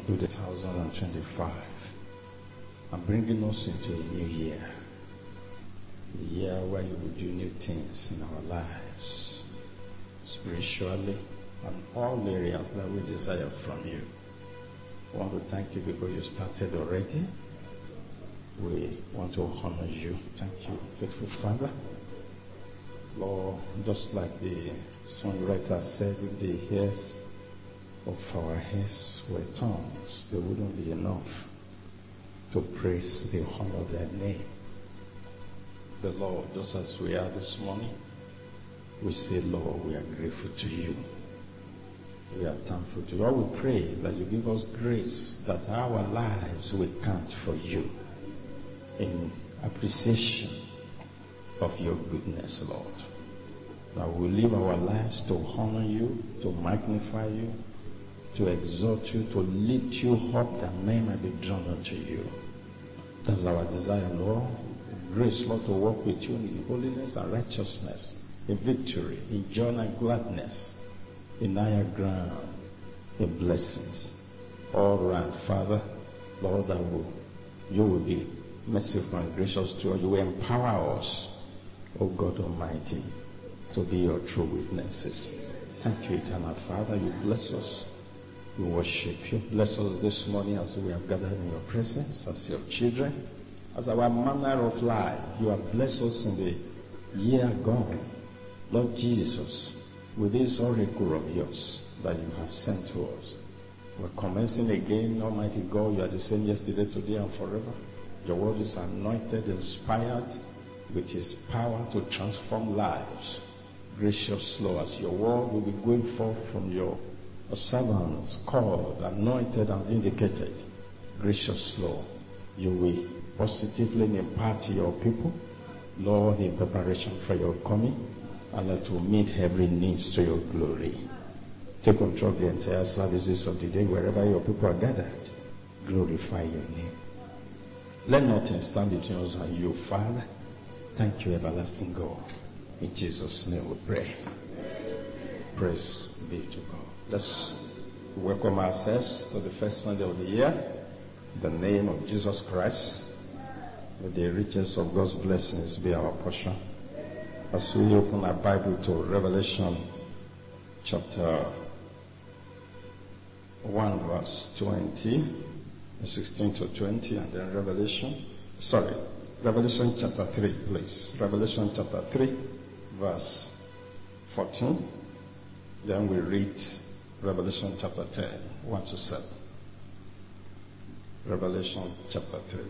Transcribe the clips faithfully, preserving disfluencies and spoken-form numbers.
to the two thousand twenty-five and bringing us into a new year. The year where you will do new things in our lives, spiritually, and all areas that we desire from you. I want to thank you because you started already. We want to honor you. Thank you, faithful Father. Lord, just like the songwriter said, if the hairs of our heads were tongues, they wouldn't be enough to praise the honor of their name. The Lord, just as we are this morning, we say, Lord, we are grateful to you. We are thankful to you. Lord, we pray that you give us grace that our lives will count for you in appreciation of your goodness, Lord. That we live our lives to honor you, to magnify you, to exalt you, to lift you up, that men might be drawn unto you. That's our desire, Lord. Grace, Lord, to walk with you in holiness and righteousness, in victory, in joy and gladness, in higher ground, in blessings. All right, Father, Lord, that will, you will be merciful and gracious to us. You will empower us, O God Almighty, to be your true witnesses. Thank you, eternal Father. You bless us. We worship you. Bless us this morning as we have gathered in your presence, as your children, as our manner of life. You have blessed us in the year gone. Lord Jesus, with this oracle of yours that you have sent to us, we're commencing again. Almighty God, you are the same yesterday, today, and forever. Your word is anointed, inspired with his power to transform lives. Gracious Lord, as your word will be going forth from your servants, called, anointed, and vindicated. Gracious Lord, you will positively impart to your people, Lord, in preparation for your coming, and that to meet every need to your glory. Take control of the entire services of the day, wherever your people are gathered. Glorify your name. Let nothing stand between us and you, Father. Thank you, everlasting God. In Jesus' name we pray. Praise be to God. Let's welcome ourselves to the first Sunday of the year. In the name of Jesus Christ, may the riches of God's blessings be our portion. As we open our Bible to Revelation chapter one, verse twenty, sixteen to twenty, and then Revelation, sorry, Revelation chapter three, please. Revelation chapter three, verse fourteen. Then we read Revelation chapter ten, one to seven. Revelation chapter three.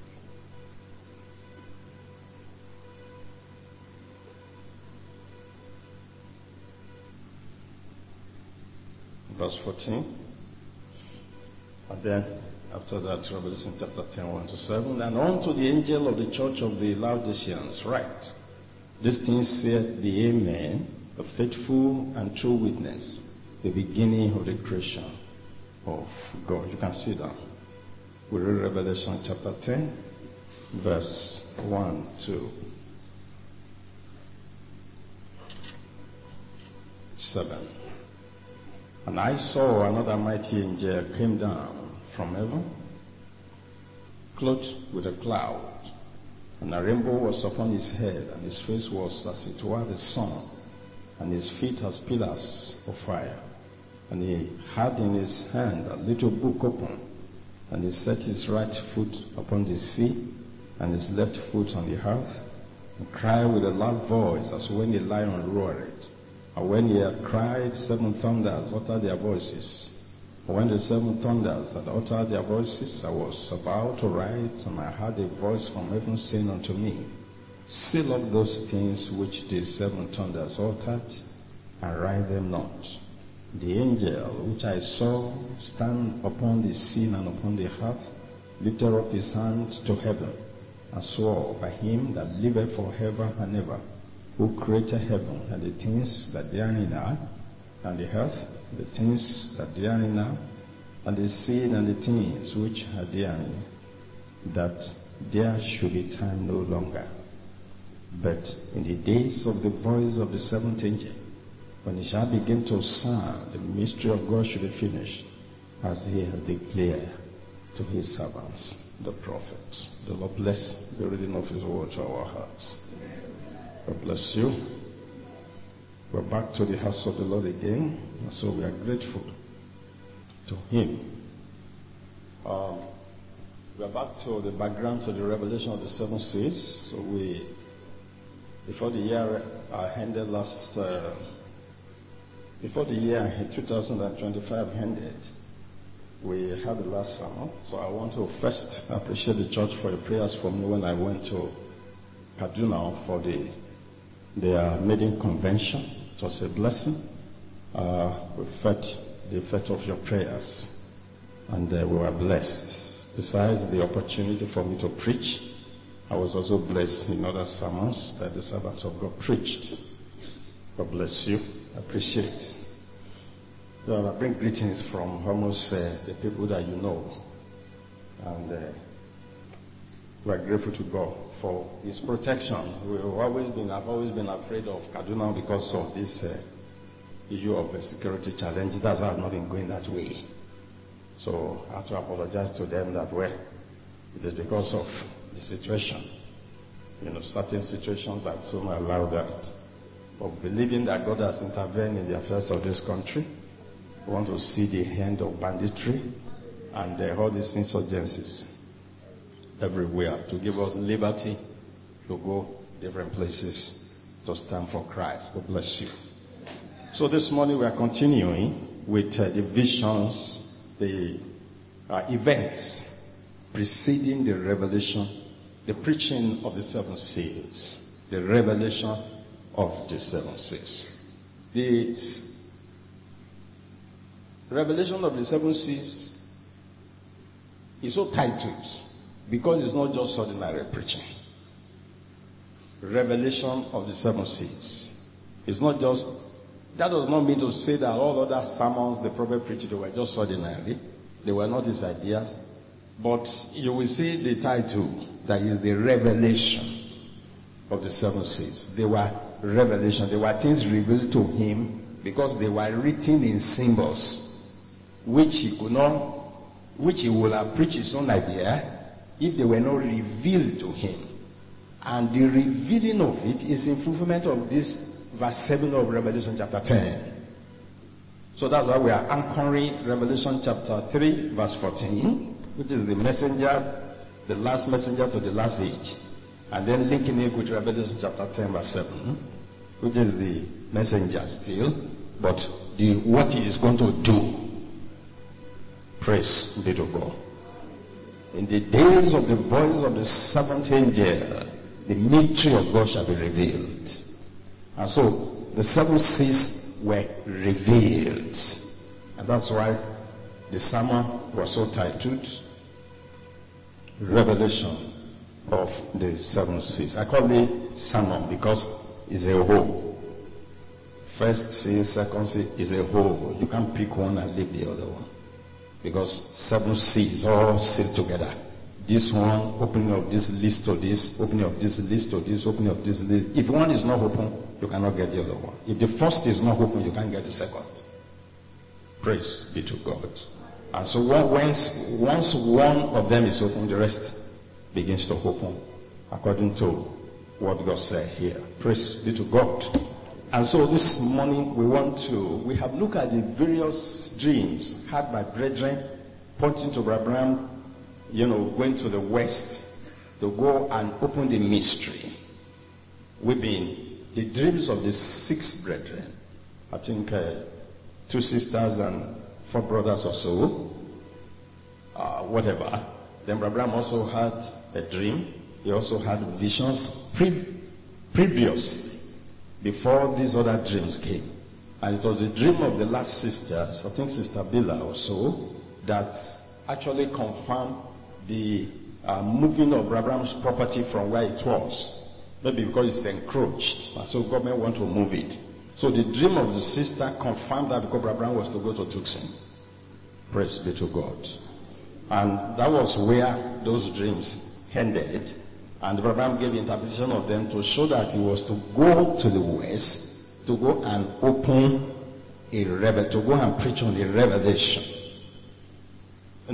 Verse fourteen. And then after that, Revelation chapter ten, one to seven. And unto the angel of the church of the Laodiceans write, these things saith the Amen, the faithful and true witness, the beginning of the creation of God. You can sit down. We read Revelation chapter ten, verse one to seven. And I saw another mighty angel came down from heaven, clothed with a cloud, and a rainbow was upon his head, and his face was as it were the sun, and his feet as pillars of fire. And he had in his hand a little book open, and he set his right foot upon the sea, and his left foot on the earth, and cried with a loud voice, as when a lion roareth. And when he had cried, seven thunders uttered their voices. And when the seven thunders had uttered their voices, I was about to write, and I heard a voice from heaven saying unto me, seal up those things which the seven thunders uttered, and write them not. The angel which I saw stand upon the sea and upon the earth lifted up his hand to heaven, and swore by him that liveth forever and ever, who created heaven and the things that therein are, and the earth, the things that therein are, and the sea and the things which are therein, that there should be time no longer. But in the days of the voice of the seventh angel, when it shall begin to sound, the mystery of God should be finished, as he has declared to his servants, the prophets. The Lord bless the reading of his word to our hearts. God bless you. We're back to the house of the Lord again, and so we are grateful to him. Um, we're back to the background to the revelation of the seven seals. So we, before the year uh, ended last, uh, before the year two thousand twenty-five ended, we had the last sermon. So I want to first appreciate the church for the prayers for me when I went to Kaduna for the their maiden convention. It was a blessing. Uh, we felt the effect of your prayers, and uh, we were blessed. Besides the opportunity for me to preach, I was also blessed in other sermons that the servants of God preached. God bless you. I appreciate it. Well, I bring greetings from almost uh, the people that you know, and uh, we are grateful to God for his protection. We've always been, I've always been afraid of Kaduna because of this uh, issue of a security challenge. That's why I've not been going that way. So I have to apologize to them that, well, it is because of the situation. You know, certain situations that soon allow that. But believing that God has intervened in the affairs of this country, we want to see the end of banditry and uh, all these insurgencies everywhere to give us liberty to go different places to stand for Christ. God bless you. So this morning we are continuing with uh, the visions, the uh, events preceding the revelation, the preaching of the seven seals, the revelation of the seven seals. The revelation of the seven seals is so titled because it's not just ordinary preaching. Revelation of the seven seals. It's not just, that does not mean to say that all other sermons the prophet preached, they were just ordinary. They were not his ideas. But you will see the title, that is the revelation of the seven seals. They were revelation. They were things revealed to him because they were written in symbols, which he could not, which he would have preached his own idea if they were not revealed to him. And the revealing of it is in fulfillment of this verse seven of Revelation chapter ten. So that's why we are anchoring Revelation chapter three, verse fourteen, which is the messenger, the last messenger to the last age. And then linking it with Revelation chapter ten, verse seven, which is the messenger still, but the what he is going to do. Praise be to God. In the days of the voice of the seventh angel, the mystery of God shall be revealed. And so the seven seals were revealed. And that's why the sermon was so titled Revelation of the seven seals. I call it sermon because it's a whole. First seal, second seal is a whole. You can't pick one and leave the other one. Because seven seals all sealed together. This one, opening of this list to this, opening of this list to this, opening of this list. If one is not open, you cannot get the other one. If the first is not open, you can't get the second. Praise be to God. And so once, once one of them is open, the rest begins to open according to what God said here. Praise be to God. And so this morning we want to, we have looked at the various dreams had by brethren pointing to Abraham, you know, going to the west to go and open the mystery. We've been, the dreams of the six brethren, I think uh, two sisters and four brothers or so, uh, whatever. Then Abraham also had a dream. He also had visions pre- previously. Before these other dreams came. And it was the dream of the last sister, I think Sister Bila or so, that actually confirmed the uh, moving of Abraham's property from where it was. Maybe because it's encroached. And so government want to move it. So the dream of the sister confirmed that because Abraham was to go to Tucson. Praise be to God. And that was where those dreams ended. And Abraham gave interpretation of them to show that he was to go to the west, to go and open a revel, to go and preach on a revelation.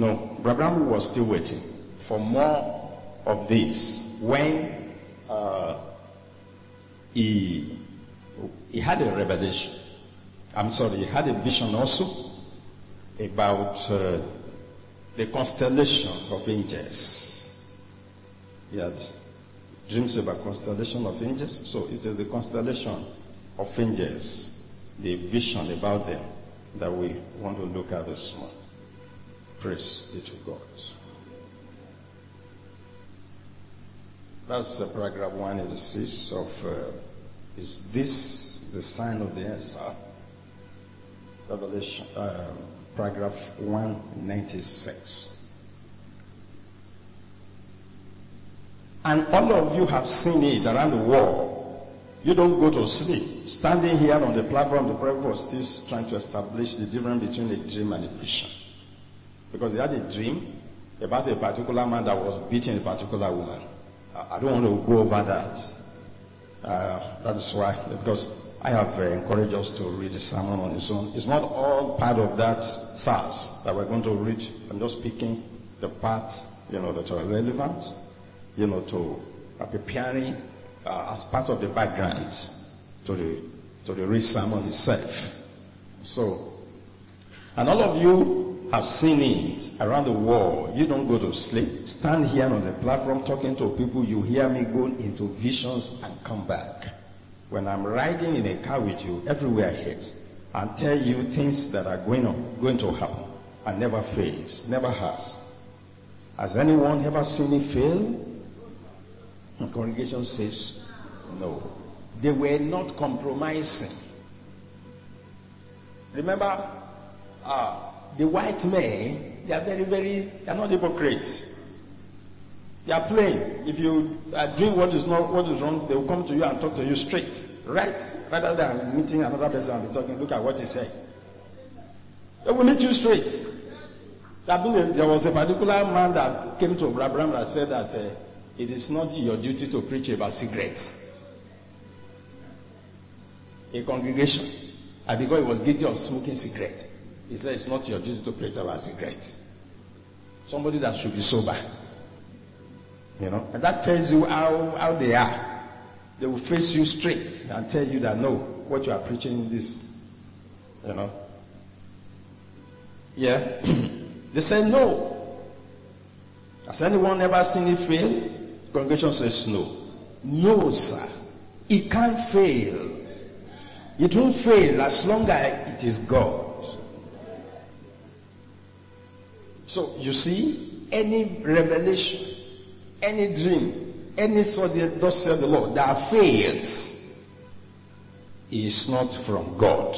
no, Abraham was still waiting for more of this when uh, he, he had a revelation. I'm sorry, he had a vision also about uh, the constellation of angels. He had dreams about constellation of angels. So it is the constellation of angels, the vision about them that we want to look at this morning. Praise be to God. That's uh, paragraph one eighty-six of, uh, is this the sign of the answer? Revelation, uh, paragraph one ninety-six. And all of you have seen it around the world. You don't go to sleep. Standing here on the platform, the prophet was still trying to establish the difference between a dream and a vision. Because he had a dream about a particular man that was beating a particular woman. I don't want to go over that. Uh, that is why, because I have uh, encouraged us to read the sermon on its own. It's not all part of that S A R S that we're going to read. I'm just picking the parts, you know, that are relevant, you know, to uh, preparing uh, as part of the background to the to the read sermon itself. So, and all of you have seen it around the world. You don't go to sleep. Stand here on the platform talking to people. You hear me go into visions and come back. When I'm riding in a car with you, everywhere I hit, and tell you things that are going on, going to happen, and never fails, never has. Has anyone ever seen it fail? The congregation says no. They were not compromising. Remember, uh, the white men, they are very, very, they are not hypocrites. They are playing. If you are doing what is not, what is wrong, they will come to you and talk to you straight, right? Rather than meeting another person and be talking, look at what he said. They will meet you straight. There was a particular man that came to Abraham that said that uh, it is not your duty to preach about cigarettes. A congregation, and because he was guilty of smoking cigarettes, he said it's not your duty to preach about cigarettes. Somebody that should be sober. You know, and that tells you how, how they are. They will face you straight and tell you that no, what you are preaching this, you know. Yeah. They say no. Has anyone ever seen it fail? The congregation says no. No, sir. It can't fail. It won't fail as long as it is God. So you see, any revelation, any dream, any sort of thus said the Lord that fails is not from God.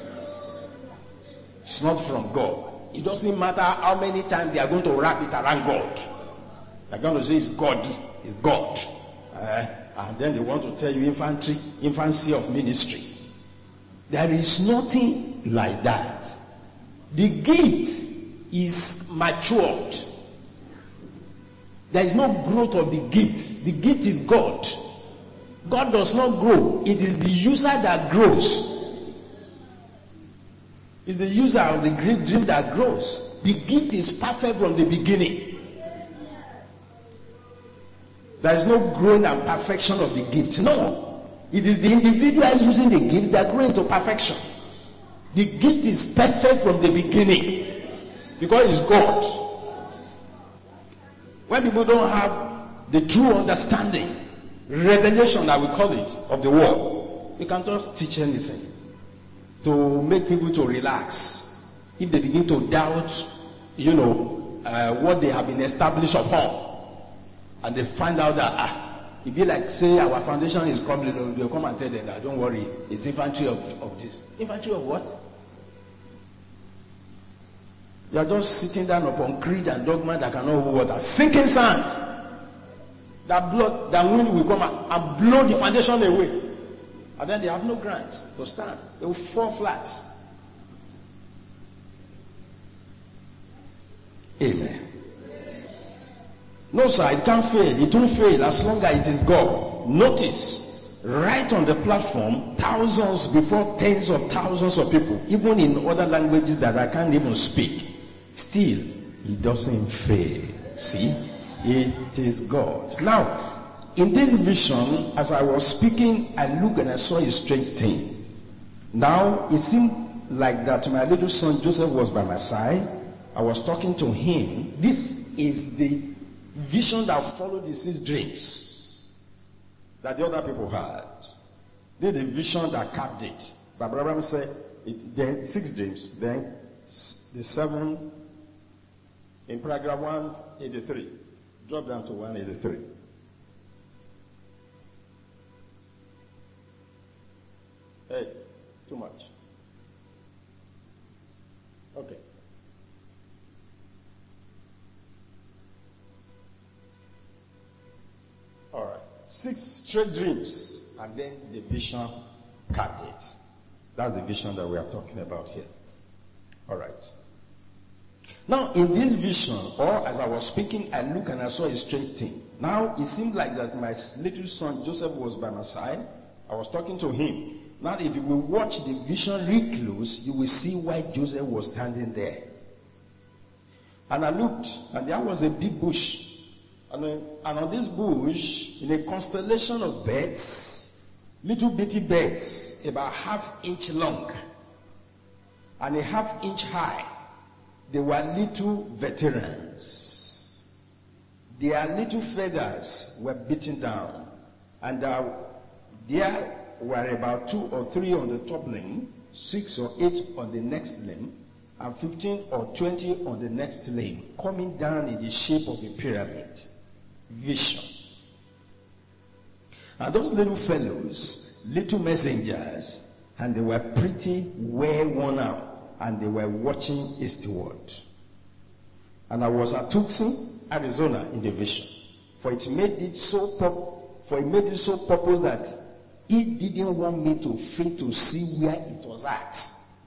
It's not from God. It doesn't matter how many times they are going to wrap it around God. They're going to say it's God, it's God. Uh, and then they want to tell you infantry, infancy of ministry. There is nothing like that. The gift is matured. There is no growth of the gift. The gift is God. God does not grow. It is the user that grows. It's the user of the great dream that grows. The gift is perfect from the beginning. There is no growing and perfection of the gift. No. It is the individual using the gift that grows into perfection. The gift is perfect from the beginning. Because it's God. When people don't have the true understanding, revelation, I will call it, of the word, you can just teach anything to make people to relax. If they begin to doubt, you know, uh, what they have been established upon, and they find out that, ah, it be like, say, our foundation is crumbling, they'll come and tell them that, don't worry, it's infantry of, of this. Infantry of what? You are just sitting down upon creed and dogma that cannot hold water. Sinking sand. That blood, that wind will come out and blow the foundation away. And then they have no ground to stand. They will fall flat. Amen. No, sir, it can't fail. It won't fail as long as it is God. Notice, right on the platform, thousands before tens of thousands of people, even in other languages that I can't even speak. Still, He doesn't fail. See? It is God. Now, in this vision, as I was speaking, I looked and I saw a strange thing. Now, it seemed like that my little son Joseph was by my side. I was talking to him. This is the vision that followed the six dreams that the other people had. This is the vision that capped it. But Abraham said, it, then six dreams, then the seven in paragraph one eighty-three. Drop down to one eighty-three. Hey, too much. Okay. All right. Six straight dreams, and then the vision capped it. That's the vision that we are talking about here. All right. Now, in this vision, or as I was speaking, I looked and I saw a strange thing. Now, it seemed like that my little son Joseph was by my side. I was talking to him. Now, if you will watch the vision real close, you will see why Joseph was standing there. And I looked, and there was a big bush. And, uh, and on this bush, in a constellation of birds, little bitty birds, about half inch long and a half inch high, they were little veterans. Their little feathers were beaten down, and uh, there were about two or three on the top limb, six or eight on the next limb, and fifteen or twenty on the next limb, coming down in the shape of a pyramid. Vision. And those little fellows, little messengers, and they were pretty well worn out, and they were watching eastward. And I was at Tucson, Arizona, in the vision, for it made it so pop, for it made it so purpose that it didn't want me to free to see where it was at.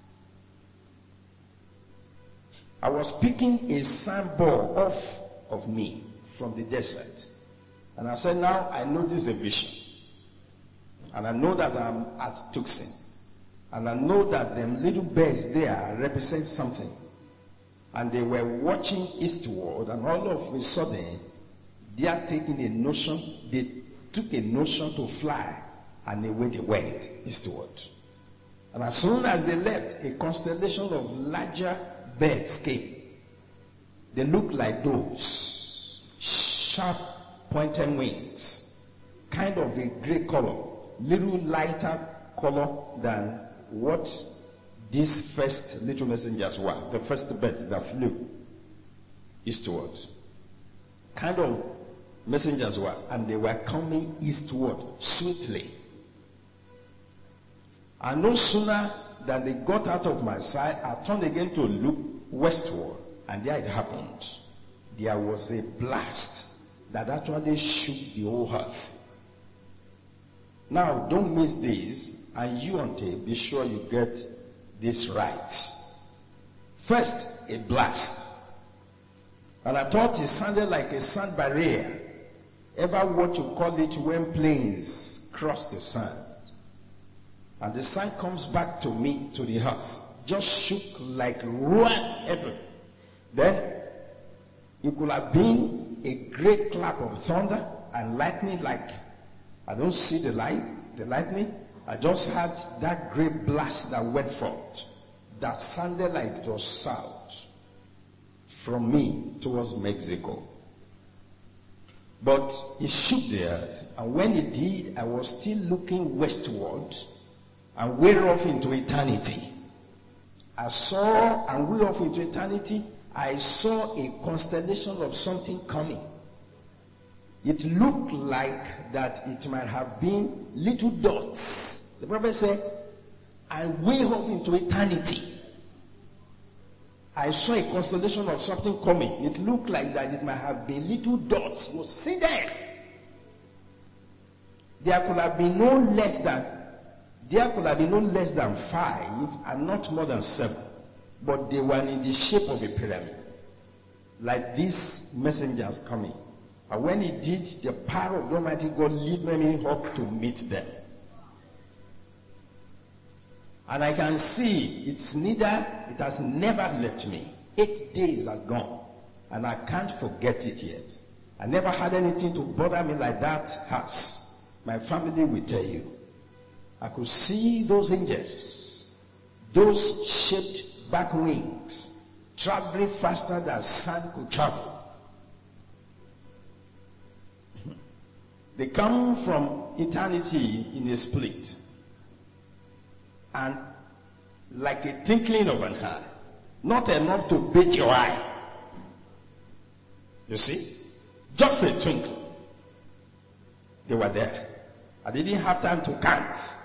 I was picking a sandball off of me from the desert. And I said, now I know this is a vision. And I know that I'm at Tucson. And I know that them little birds there represent something. And they were watching eastward, and all of a sudden, they are taking a notion, they took a notion to fly, and away they went eastward. And as soon as they left, a constellation of larger birds came. They looked like those sharp pointed wings, kind of a gray color, little lighter color than what these first little messengers were, the first birds that flew eastward. Kind of messengers were, and they were coming eastward swiftly. And no sooner than they got out of my sight, I turned again to look westward, and there it happened. There was a blast that actually shook the whole earth. Now, don't miss this, and you and I, be sure you get this right. First, a blast. And I thought it sounded like a sand barrier. Ever what you call it when planes cross the sand? And the sand comes back to me, to the earth. Just shook like roar everything. Then, it could have been a great clap of thunder and lightning, like, I don't see the light, the lightning. I just had that great blast that went forth, that sounded like it was south from me towards Mexico. But it shook the earth, and when it did, I was still looking westward and way off into eternity. I saw, and way off into eternity, I saw a constellation of something coming. It looked like that it might have been little dots. The prophet said, and way off into eternity, I saw a constellation of something coming. It looked like that it might have been little dots. You see them. There could have been no less than, there could have been no less than five and not more than seven. But they were in the shape of a pyramid. Like these messengers coming. And when he did, the power of the Almighty God led me up to meet them. And I can see it's neither, it has never left me. Eight days has gone. And I can't forget it yet. I never had anything to bother me like that has. My family will tell you. I could see those angels, those shaped back wings, traveling faster than sand could travel. They come from eternity in a split. And like a twinkling of an eye, not enough to beat your eye. You see? Just a twinkle. They were there. I didn't have time to count.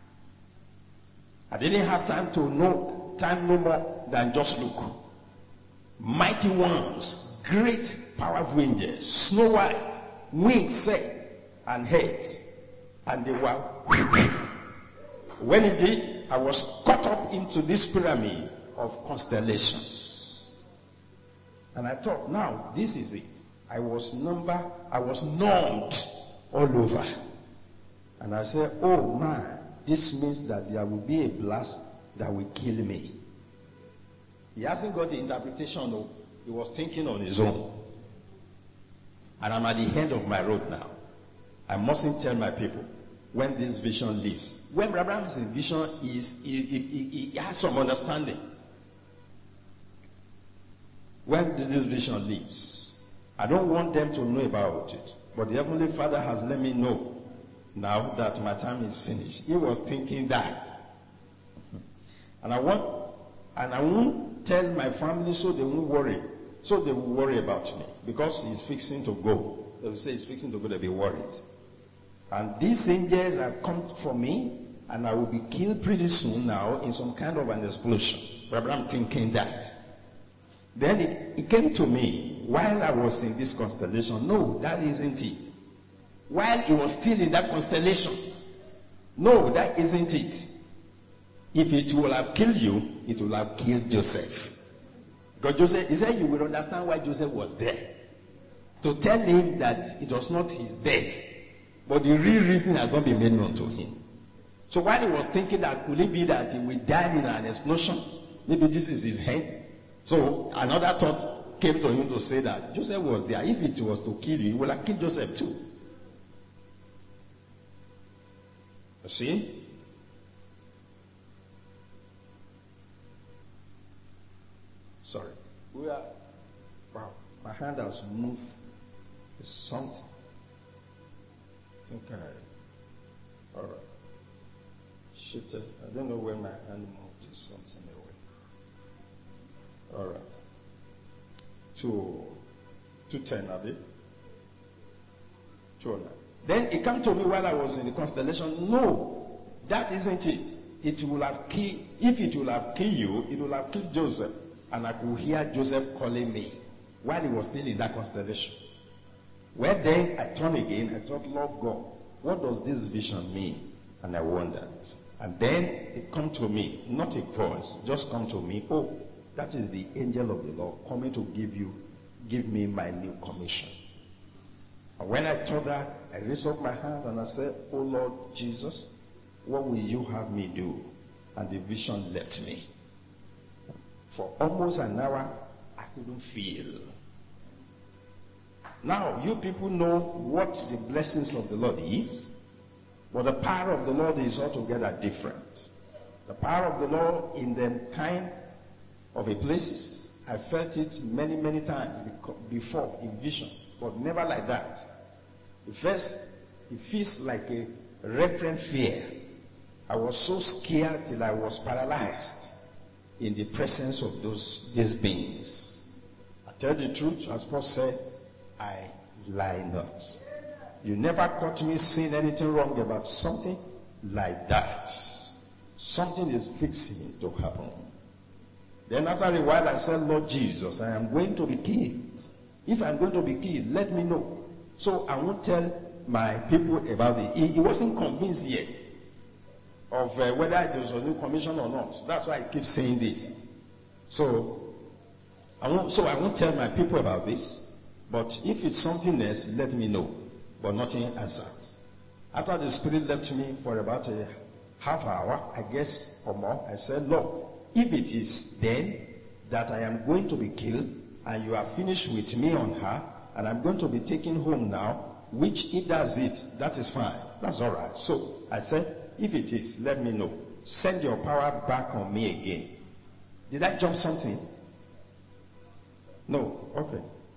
I didn't have time to know time no more than just look. Mighty ones, great powerful angels, snow white, wings set and heads, and they were. When it did, I was caught up into this pyramid of constellations, and I thought, now this is it. I was number, I was numbed all over, and I said, oh man, this means that there will be a blast that will kill me. He hasn't got the interpretation though. He was thinking on his own. And I'm at the end of my road now. I mustn't tell my people when this vision leaves. When Abraham's vision is, he has some understanding. When this vision leaves, I don't want them to know about it. But the Heavenly Father has let me know now that my time is finished. He was thinking that. And I want, and I won't tell my family so they won't worry. So they will worry about me. Because he's fixing to go. They will say he's fixing to go, they'll be worried. And these angels have come for me, and I will be killed pretty soon now in some kind of an explosion. But I'm thinking that. Then it, it came to me while I was in this constellation. No, that isn't it. While he was still in that constellation. No, that isn't it. If it will have killed you, it will have killed Joseph. Because Joseph, he said you will understand why Joseph was there. To tell him that it was not his death, but the real reason has not been made known to him. So while he was thinking that could it be that he will die in an explosion, maybe this is his head. So another thought came to him to say that Joseph was there. If it was to kill you, he would have killed Joseph too. You see? Sorry. We are. Wow. My hand has moved. There's something. I think I. All right. Shit. I don't know where my hand moved. There's something away. All right. Two. Two ten, are they? Two. Then it came to me while I was in the constellation. No, that isn't it. It will have killed. If it will have killed you, it will have killed Joseph. And I could hear Joseph calling me while he was still in that constellation. Well, then I turned again. I thought, Lord God, what does this vision mean? And I wondered. And then it come to me, not a voice, just come to me. Oh, that is the angel of the Lord coming to give you, give me my new commission. And when I thought that, I raised up my hand and I said, oh Lord Jesus, what will you have me do? And the vision left me. For almost an hour, I couldn't feel. Now, you people know what the blessings of the Lord is, but the power of the Lord is altogether different. The power of the Lord in the kind of a places, I felt it many, many times before in vision, but never like that. The first, it feels like a reverent fear. I was so scared till I was paralyzed in the presence of those these beings. I tell the truth, as Paul said, I lie not. You never caught me saying anything wrong about something like that. Something is fixing to happen. Then after a while I said, Lord Jesus, I am going to be killed. If I'm going to be killed, let me know. So I won't tell my people about it. He, he wasn't convinced yet of uh, whether there was a new commission or not. That's why I keep saying this. So I won't, so I won't tell my people about this. But if it's something else, let me know. But nothing answers. After the Spirit left me for about a half hour, I guess, or more, I said, Lord, if it is then that I am going to be killed, and you are finished with me on her, and I'm going to be taken home now, which if that's it, that is fine. That's all right. So I said, if it is, let me know. Send your power back on me again. Did I jump something? No. Okay.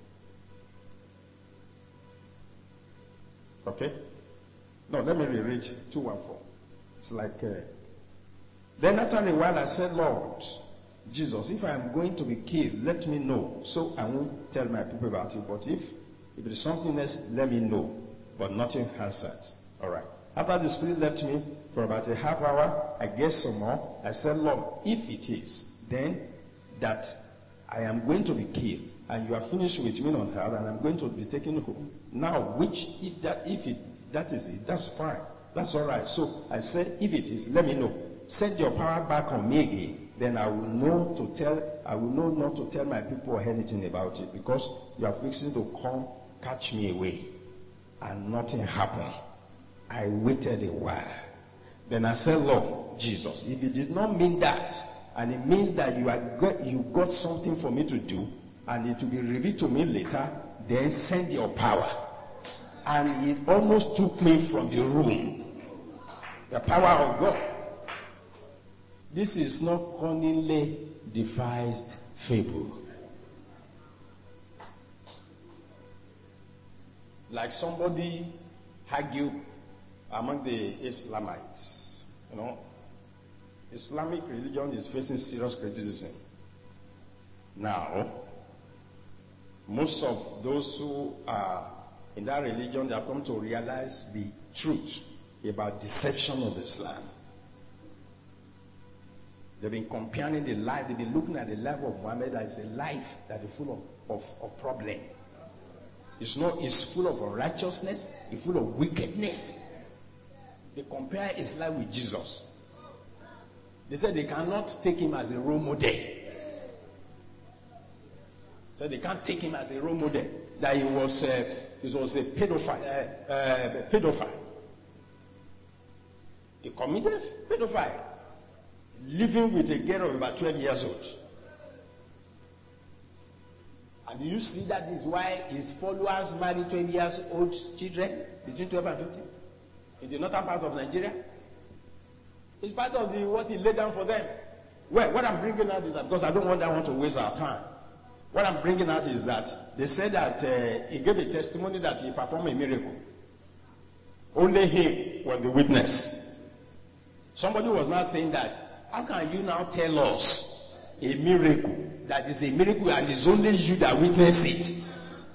Okay? No, let me reread two one four. It's like, uh, then after a while I said, Lord Jesus, if I am going to be killed, let me know, so I won't tell my people about it. But if, if it is something else, let me know. But nothing answered. All right. After the spirit left me for about a half hour, I guessed some more. I said, Lord, if it is, then that I am going to be killed, and you are finished with me on her, and I'm going to be taken home. Now, which, if that, if it, that is it, that's fine. That's all right. So I said, if it is, let me know. Send your power back on me again. Then I will know to tell, I will know not to tell my people anything about it, because you are fixing to come catch me away. And nothing happened. I waited a while. Then I said, Lord Jesus, if it did not mean that, and it means that you are got, you got something for me to do, and it will be revealed to me later, then send your power. And it almost took me from the room. The power of God. This is not cunningly devised fable. Like somebody argued among the Islamites. You know, Islamic religion is facing serious criticism. Now, most of those who are in that religion, they have come to realize the truth about deception of Islam. They've been comparing the life, they've been looking at the life of Muhammad as a life that is full of, of, of problem. It's not, it's full of unrighteousness, it's full of wickedness. They compare his life with Jesus. They said they cannot take him as a role model. So they can't take him as a role model. That he was, uh, he was a pedophile. Uh, uh, pedophile. He committed pedophile. Living with a girl of about twelve years old. And do you see that is why his followers marry twelve years old children between twelve and fifteen in the northern part of Nigeria? It's part of the what he laid down for them. Well, what I'm bringing out is that, because I don't want that one to waste our time. What I'm bringing out is that they said that uh, he gave a testimony that he performed a miracle. Only he was the witness. Somebody was now saying that, how can you now tell us a miracle that is a miracle and it's only you that witness it?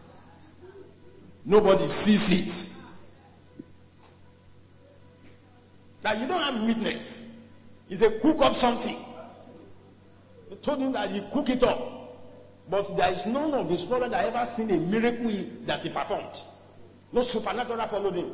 Nobody sees it. That you don't have witness. He said, cook up something. They told him that he cook it up. But there is none of his followers that ever seen a miracle that he performed. No supernatural followed him.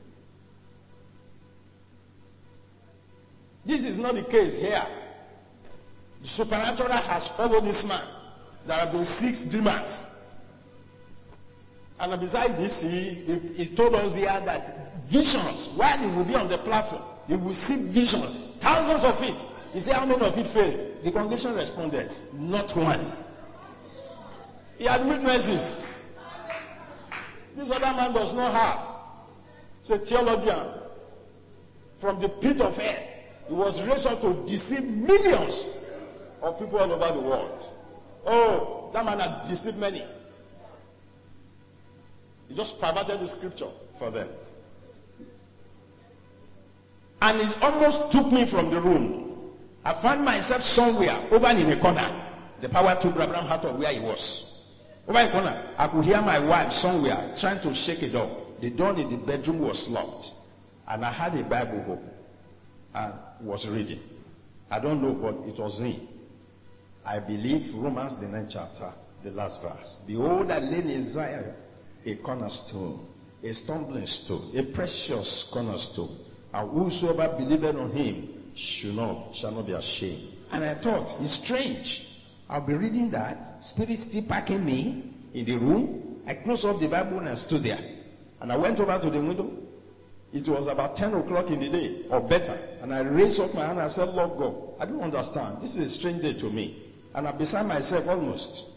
This is not the case here. The supernatural has followed this man. There have been six dreamers. And besides this, he, he, he told us here that visions, while he will be on the platform, he will see visions, thousands of it. He said, how many of it failed? The congregation responded, not one. He had witnesses. This other man does not have. He's a theologian from the pit of hell. He was raised up to deceive millions of people all over the world. Oh, that man had deceived many. He just perverted the scripture for them. And it almost took me from the room. I found myself somewhere over in a corner. The power took Abraham out of where he was. Over in a corner, I could hear my wife somewhere trying to shake it up. The door in the bedroom was locked. And I had a Bible open and was reading. I don't know, but it was me. I believe Romans the ninth chapter, the last verse. Behold, I lay in Zion a cornerstone, a stumbling stone, a precious cornerstone. And whosoever believeth on him should not, shall not be ashamed. And I thought, it's strange. I'll be reading that. Spirit still packing me in the room. I closed up the Bible and I stood there. And I went over to the window. It was about ten o'clock in the day, or better. And I raised up my hand and I said, Lord God, I don't understand. This is a strange day to me. And I'm beside myself almost.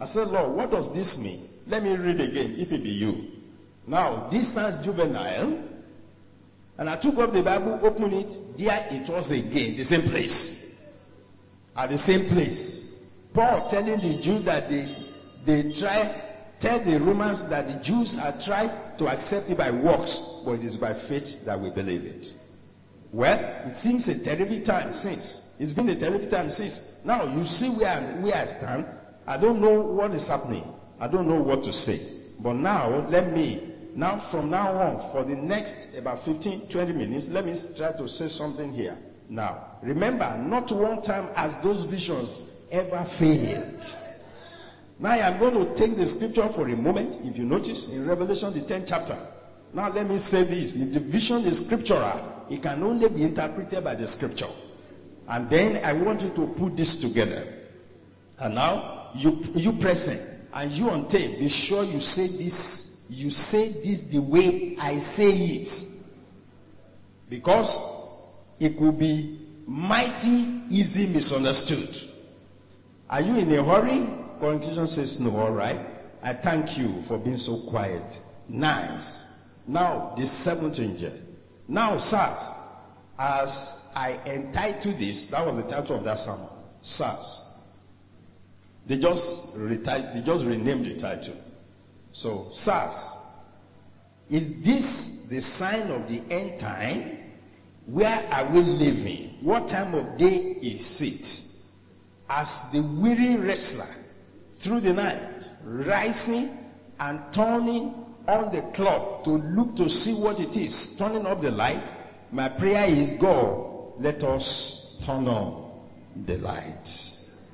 I said, Lord, what does this mean? Let me read again, if it be you. Now, this sounds juvenile. And I took up the Bible, opened it. There it was again, the same place. At the same place. Paul telling the Jews that they, they try, tell the Romans that the Jews are trying to accept it by works, but it is by faith that we believe it. Well, it seems a terrible time since. It's been a terrible time since. Now, you see where, where I stand. I don't know what is happening. I don't know what to say. But now, let me, now from now on, for the next about fifteen, twenty minutes, let me try to say something here. Now, remember, not one time has those visions ever failed. Now, I'm going to take the scripture for a moment. If you notice, in Revelation, the tenth chapter. Now, let me say this. If the vision is scriptural, it can only be interpreted by the scripture. And then I want you to put this together. And now, you you present and you on tape, be sure you say this, you say this the way I say it. Because it could be mighty easy misunderstood. Are you in a hurry? Congregation says no, all right. I thank you for being so quiet. Nice. Now, the seventh angel. Now, sirs, as I entitled this, that was the title of that sermon. Sirs. They just retitled, they just renamed the title. So, sirs, is this the sign of the end time? Where are we living? What time of day is it? As the weary wrestler through the night, rising and turning on the clock to look to see what it is, turning up the light, my prayer is, God, let us turn on the light.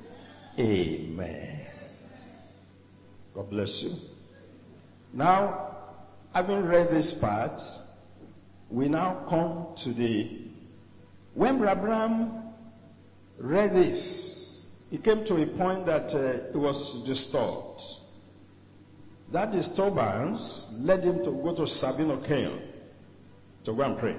Amen. God bless you. Now, having read this part, we now come to the, when Abraham read this, he came to a point that uh, it was disturbed. That disturbance led him to go to Sabino Cain to go and pray.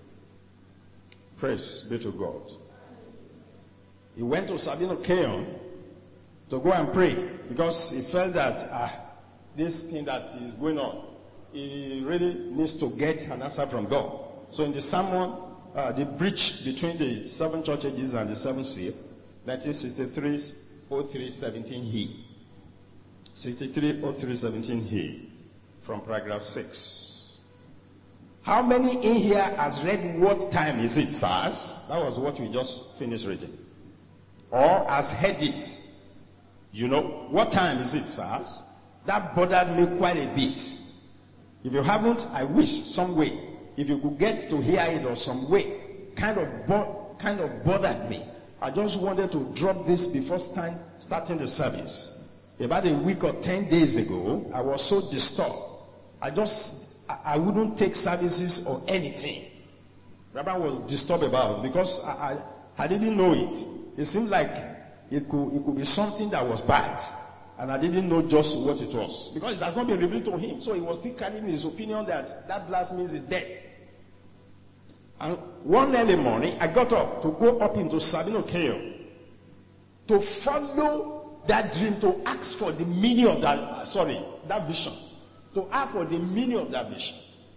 Praise be to God. He went to Sabino Cain to go and pray because he felt that ah, this thing that is going on, he really needs to get an answer from God. So in the sermon, uh, the breach between the seven church ages and the seven seal, nineteen sixty-three oh three seventeen he. sixty-three oh three seventeen he. From paragraph six. How many in here has read what time is it, sirs? That was what we just finished reading. Or has heard it. You know, what time is it, sirs? That bothered me quite a bit. If you haven't, I wish some way, if you could get to hear it or some way, kind of bo- kind of bothered me. I just wanted to drop this before start, starting the service. About a week or ten days ago, I was so disturbed. I just, I, I wouldn't take services or anything. Rabbi was disturbed about it because I, I, I didn't know it. It seemed like it could, it could be something that was bad. And I didn't know just what it was. Because it has not been revealed to him. So he was still carrying his opinion that that blast means his death. And one early morning, I got up to go up into Sabino Cain to follow that dream, to ask for the meaning of that, uh, sorry, that vision. To ask for the meaning of that vision.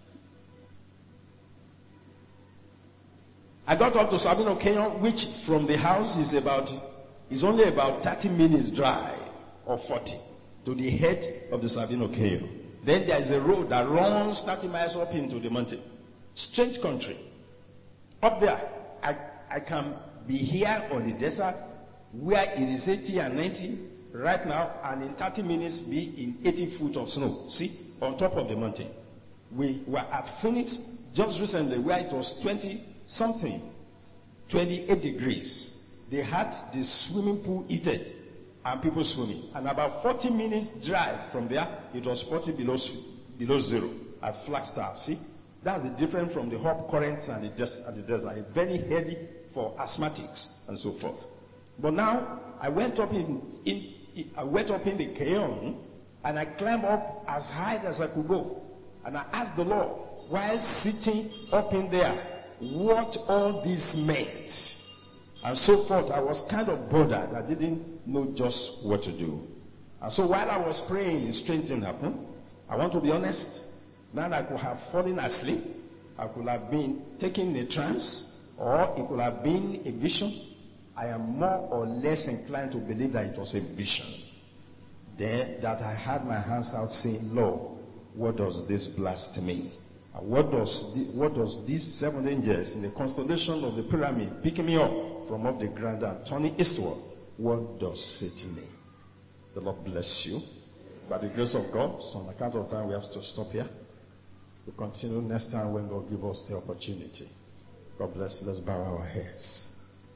I got up to Sabino Cain, which from the house is about, is only about thirty minutes drive. Or forty to the head of the Sabino Cain. Then there is a road that runs thirty miles up into the mountain. Strange country. Up there, I, I can be here on the desert where it is eighty and ninety right now, and in thirty minutes be in eighty foot of snow. See, on top of the mountain. We were at Phoenix just recently where it was twenty something, twenty-eight degrees. They had the swimming pool heated. And people swimming. And about forty minutes drive from there, it was forty below, below zero at Flagstaff. See? That's the difference from the hot currents and the, des- and the desert. It's very heavy for asthmatics and so forth. But now, I went up in, in, in I went up in the Cain, and I climbed up as high as I could go. And I asked the Lord, while sitting up in there, what all this meant. And so forth. I was kind of bothered. I didn't know just what to do. And so while I was praying, strange thing happened. I want to be honest. That I could have fallen asleep. I could have been taken in a trance. Or it could have been a vision. I am more or less inclined to believe that it was a vision. Then that I had my hands out saying, Lord, what does this blasphemy? And what does the, what does these seven angels in the constellation of the pyramid picking me up from off the ground and turning eastward? What does it mean? The Lord bless you. By the grace of God, so on account of time, we have to stop here. We'll continue next time when God gives us the opportunity. God bless. Let's bow our heads.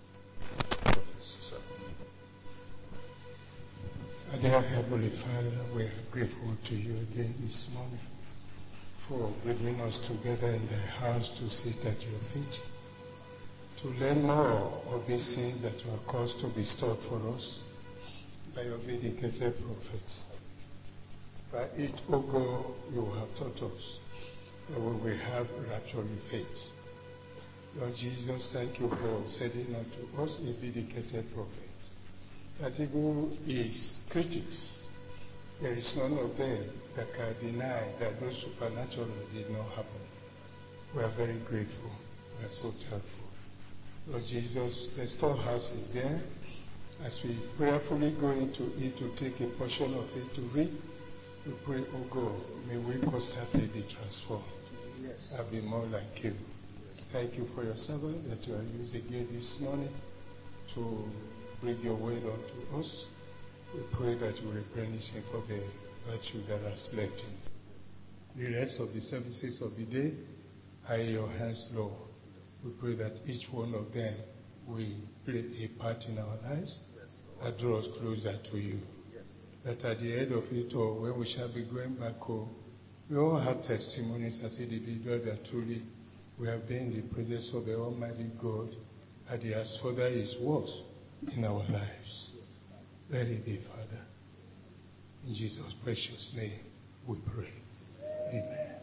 Dear Heavenly Father, we are grateful to you again this morning for bringing us together in the house to sit at your feet, to learn more of these things that were caused to be stored for us by your dedicated prophet. By it, O God, you have taught us that we will have rapturing faith. Lord Jesus, thank you for sending unto us a dedicated prophet, that even his critics, there is none of them that can deny that those supernatural did not happen. We are very grateful. We are so thankful. Lord Jesus, the storehouse is there. As we prayerfully go into it to take a portion of it to read, we pray, oh God, may we constantly be transformed. Yes. And be more like you. Yes. Thank you for your servant that you are using again this morning to bring your word unto us. We pray that you replenish him for the virtue that has left him. The rest of the services of the day are in your hands, Lord. We pray that each one of them will play a part in our lives and draw us closer to you. That at the end of it all, when we shall be going back home, we all have testimonies as individuals that truly we have been in the presence of the Almighty God and He has furthered His works in our lives. Let it be, Father. In Jesus' precious name we pray. Amen.